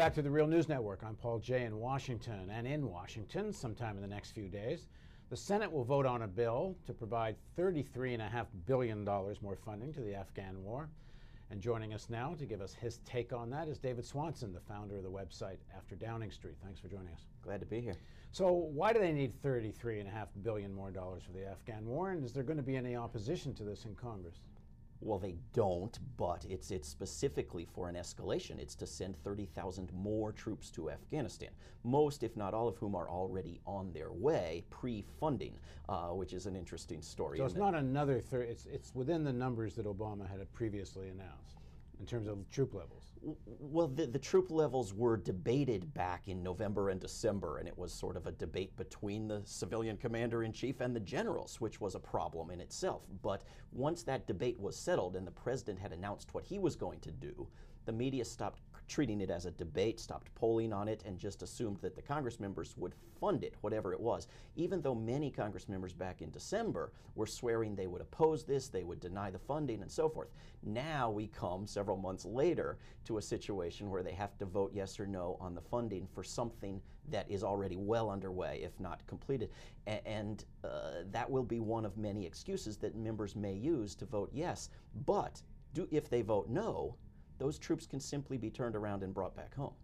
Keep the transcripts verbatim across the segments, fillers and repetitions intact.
back to the Real News Network. I'm Paul Jay in Washington. And in Washington, sometime in the next few days, the Senate will vote on a bill to provide thirty-three point five billion dollars more funding to the Afghan war. And joining us now to give us his take on that is David Swanson, the founder of the website After Downing Street. Thanks for joining us. Glad to be here. So why do they need thirty-three point five billion dollars more dollars for the Afghan war? And is there going to be any opposition to this in Congress? Well, they don't, but it's it's specifically for an escalation. It's to send thirty thousand more troops to Afghanistan, most, if not all of whom are already on their way, pre-funding, uh, which is an interesting story. So it's not another, thir it's, it's within the numbers that Obama had previously announced in terms of troop levels. Well, the, the troop levels were debated back in November and December, and it was sort of a debate between the civilian commander-in-chief and the generals, which was a problem in itself. But once that debate was settled and the president had announced what he was going to do, the media stopped treating it as a debate, stopped polling on it, and just assumed that the Congress members would fund it, whatever it was, even though many Congress members back in December were swearing they would oppose this, they would deny the funding, and so forth. Now we come several months later to a situation where they have to vote yes or no on the funding for something that is already well underway, if not completed. A and uh, that will be one of many excuses that members may use to vote yes. But do, if they vote no, those troops can simply be turned around and brought back home.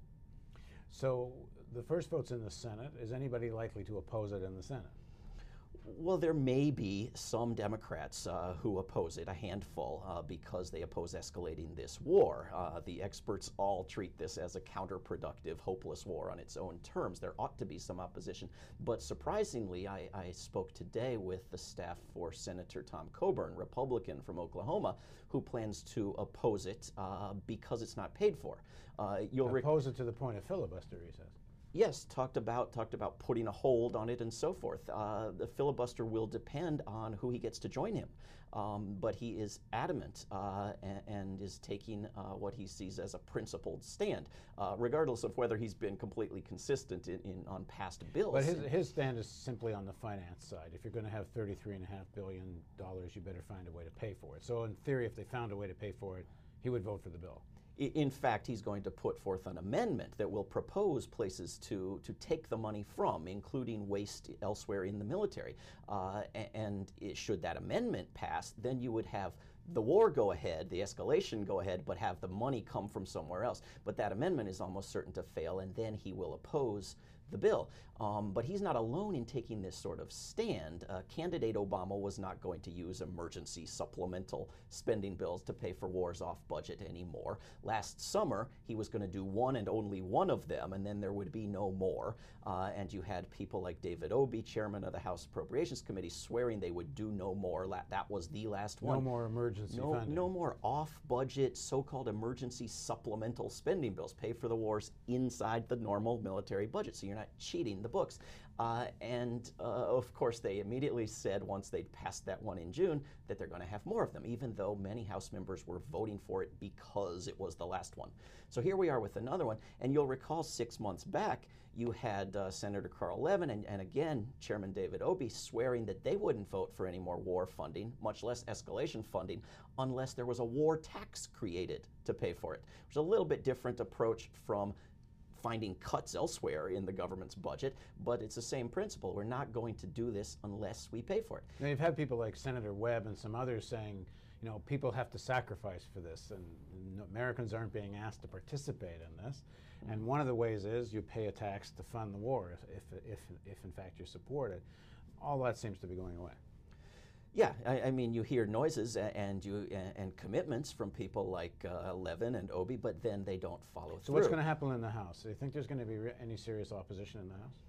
So the first vote's in the Senate. Is anybody likely to oppose it in the Senate? Well, there may be some Democrats uh, who oppose it, a handful, uh, because they oppose escalating this war. Uh, the experts all treat this as a counterproductive, hopeless war on its own terms. There ought to be some opposition. But surprisingly, I, I spoke today with the staff for Senator Tom Coburn, Republican from Oklahoma, who plans to oppose it uh, because it's not paid for. Uh, you'll oppose it to the point of filibuster, he says. Yes, talked about talked about putting a hold on it and so forth. Uh, the filibuster will depend on who he gets to join him, um, but he is adamant uh, and, and is taking uh, what he sees as a principled stand, uh, regardless of whether he's been completely consistent in, in on past bills. But his, his stand is simply on the finance side. If you're going to have thirty-three point five billion dollars, you better find a way to pay for it. So in theory, if they found a way to pay for it, he would vote for the bill. In fact, he's going to put forth an amendment that will propose places to, to take the money from, including waste elsewhere in the military. Uh, and it, should that amendment pass, then you would have the war go ahead, the escalation go ahead, but have the money come from somewhere else. But that amendment is almost certain to fail, and then he will oppose the bill. Um, but he's not alone in taking this sort of stand. Uh, candidate Obama was not going to use emergency supplemental spending bills to pay for wars off budget anymore. Last summer, he was going to do one and only one of them, and then there would be no more. Uh, and you had people like David Obey, chairman of the House Appropriations Committee, swearing they would do no more. La that was the last one. No more emergency no, funding. No more off-budget, so-called emergency supplemental spending bills. Pay for the wars inside the normal military budget, so you're not cheating the books. Uh, and uh, of course, they immediately said, once they'd passed that one in June, that they're going to have more of them, even though many House members were voting for it because it was the last one. So here we are with another one, and you'll recall six months back, you had uh, Senator Carl Levin and, and again Chairman David Obey swearing that they wouldn't vote for any more war funding, much less escalation funding, unless there was a war tax created to pay for it. Which is a little bit different approach from finding cuts elsewhere in the government's budget, but it's the same principle. We're not going to do this unless we pay for it. Now, you've had people like Senator Webb and some others saying, you know, people have to sacrifice for this, and Americans aren't being asked to participate in this. Mm-hmm. And one of the ways is you pay a tax to fund the war, if, if, if, if in fact you support it. All that seems to be going away. Yeah, I, I mean, you hear noises and you and commitments from people like uh, Levin and Obey, but then they don't follow so through. So what's going to happen in the House? Do you think there's going to be re any serious opposition in the House?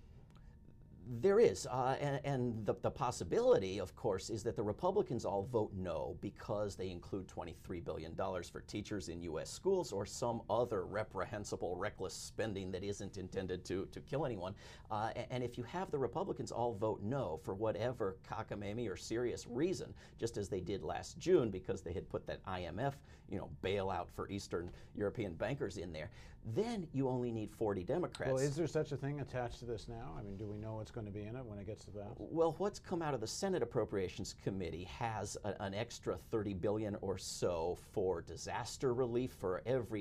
There is, uh, and, and the, the possibility, of course, is that the Republicans all vote no because they include twenty-three billion dollars for teachers in U S schools or some other reprehensible, reckless spending that isn't intended to, to kill anyone. Uh, and if you have the Republicans all vote no for whatever cockamamie or serious reason, just as they did last June because they had put that I M F, you know, bailout for Eastern European bankers in there, then you only need forty Democrats. Well, is there such a thing attached to this now? I mean, do we know what's going to be in it when it gets to the House? Well, what's come out of the Senate Appropriations Committee has a, an extra thirty billion dollars or so for disaster relief for every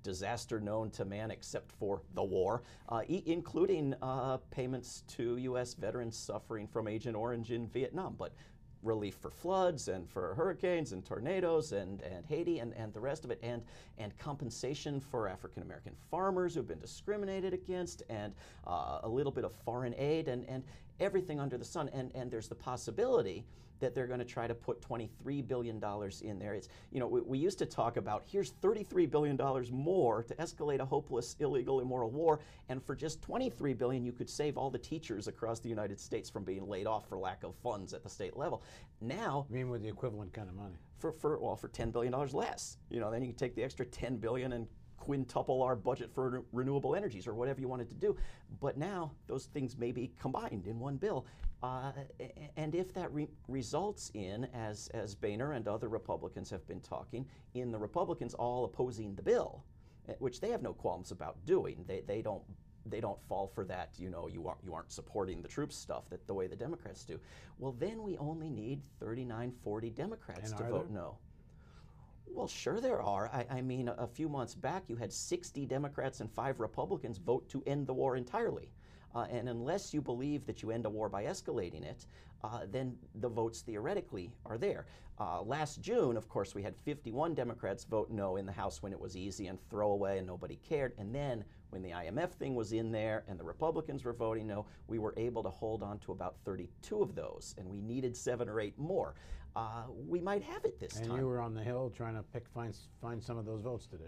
disaster known to man except for the war, uh, e including uh, payments to U S veterans suffering from Agent Orange in Vietnam, but relief for floods and for hurricanes and tornadoes and, and Haiti and, and the rest of it, and, and compensation for African-American farmers who've been discriminated against, and uh, a little bit of foreign aid, and, and everything under the sun. And, and there's the possibility that they're going to try to put twenty-three billion dollars in there. It's, you know, we, we used to talk about, here's thirty-three billion dollars more to escalate a hopeless, illegal, immoral war, and for just twenty-three billion dollars you could save all the teachers across the United States from being laid off for lack of funds at the state level. Now, I mean, with the equivalent kind of money. For, for well, for ten billion dollars less. You know, then you can take the extra ten billion dollars and quintuple our budget for re renewable energies or whatever you wanted to do. But now those things may be combined in one bill. Uh, and if that re results in, as, as Boehner and other Republicans have been talking, in the Republicans all opposing the bill, which they have no qualms about doing. They, they don't they don't fall for that, you know, you aren't, you aren't supporting the troops stuff that the way the Democrats do. Well, then we only need thirty-nine, forty Democrats and to are vote there? no. Well, sure there are. I, I mean, a, a few months back, you had sixty Democrats and five Republicans vote to end the war entirely. Uh, and unless you believe that you end a war by escalating it, uh, then the votes theoretically are there. Uh, last June, of course, we had fifty-one Democrats vote no in the House when it was easy and throwaway and nobody cared. And then when the I M F thing was in there and the Republicans were voting no, we were able to hold on to about thirty-two of those, and we needed seven or eight more. Uh, we might have it this and time. And you were on the Hill trying to pick find, find some of those votes today.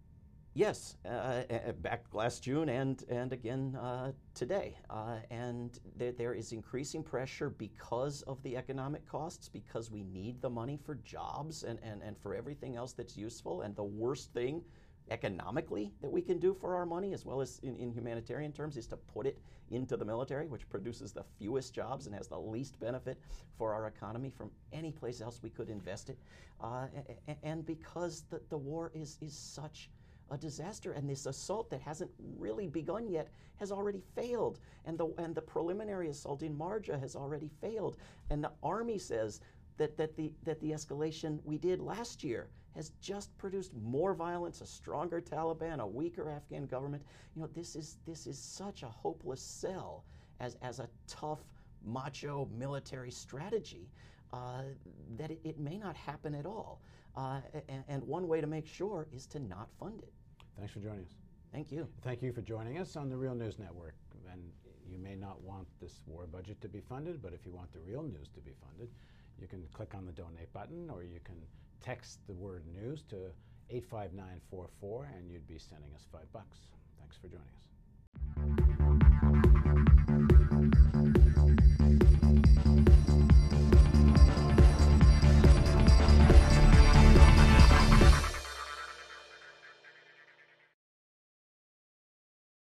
Yes, uh, uh, back last June and, and again uh, today. Uh, and there, there is increasing pressure because of the economic costs, because we need the money for jobs and, and, and for everything else that's useful. And the worst thing economically that we can do for our money, as well as in, in humanitarian terms, is to put it into the military, which produces the fewest jobs and has the least benefit for our economy from any place else we could invest it. Uh, and because the, the war is, is such a disaster, and this assault that hasn't really begun yet has already failed, and the and the preliminary assault in Marja has already failed, and the Army says that that the that the escalation we did last year has just produced more violence, a stronger Taliban, a weaker Afghan government. You know, this is this is such a hopeless sell as as a tough macho military strategy uh, that it, it may not happen at all. Uh, and, and one way to make sure is to not fund it. Thanks for joining us. Thank you. Thank you for joining us on the Real News Network. And you may not want this war budget to be funded, but if you want the real news to be funded, you can click on the donate button, or you can text the word news to eight five nine four four, and you'd be sending us five bucks. Thanks for joining us.